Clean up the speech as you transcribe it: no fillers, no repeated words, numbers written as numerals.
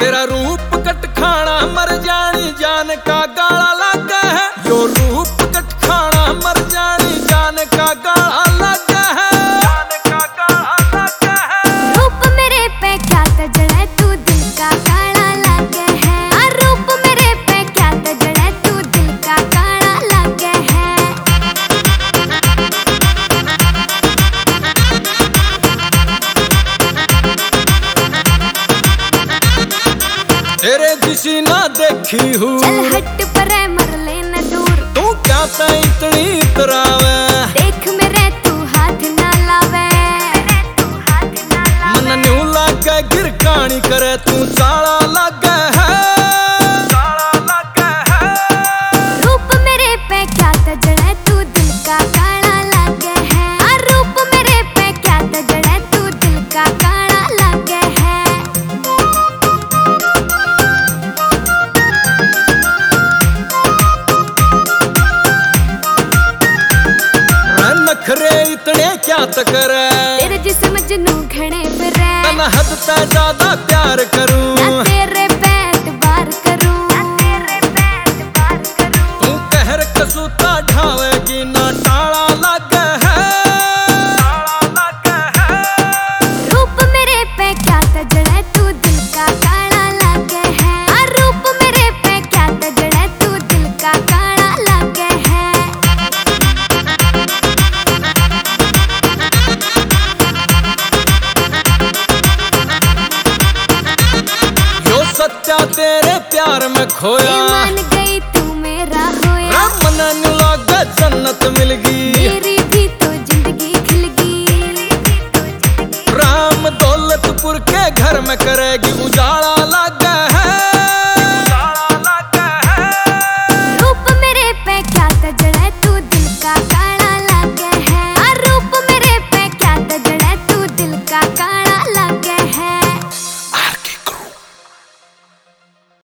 तेरा रूप कट खाना मर जानी जान का गाला लगा है। यो रूप कट खाना मर जानी जान का गाला लगा है। जान का गाला लगा है। रूप मेरे पे क्या तजड़े तू दिल का गाला लगा है। रूप मेरे पे क्या तजड़े तू दिल का गाला लगा है। तेरे जिसी ना देखी हूँ। चल हट परे मर लेना दूर। तू क्या इतनी इतरावे। देख मेरे तू हाथ ना लावे। मन न्यू लागे गिर कानी करे तू चाला लागे है। चाला लागे है। रूप मेरे पे क्या तजड़े तू दिल का गाला लगा है। रूप मेरे पे क्या तजड़े तू दिल का गाला लगा है। नखरे इतने क्या तकरे। तेरे जिस मजनू घने फिरे। तन हद से ज्यादा प्यार करूं। ना तेरे पे एतबार करूं। ना तेरे पे एतबार करूं। तू कहर कसूता ढावेगी ना टाला लगे है। टाला लगे है। रूप मेरे पे क्या तजड़े तू दिल का गाला लगा है। रूप मेरे पे क्या तजड़े तू दिल का गाला लगा है। सच्चा तेरे प्यार में खोया। मान गई तू मेरा होया। मन न्यू लागे जन्नत मिल गई। मेरी